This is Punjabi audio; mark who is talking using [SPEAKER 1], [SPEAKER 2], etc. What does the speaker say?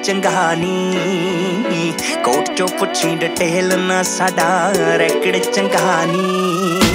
[SPEAKER 1] ਚੰਗਾ ਨੀ। ਕੋਰਟ ਚੋਂ ਪੁੱਛੀ ਡਿਟੇਲ ਨਾ ਸਾਡਾ ਰੈਕਡ ਚੰਗਾ ਨੀ।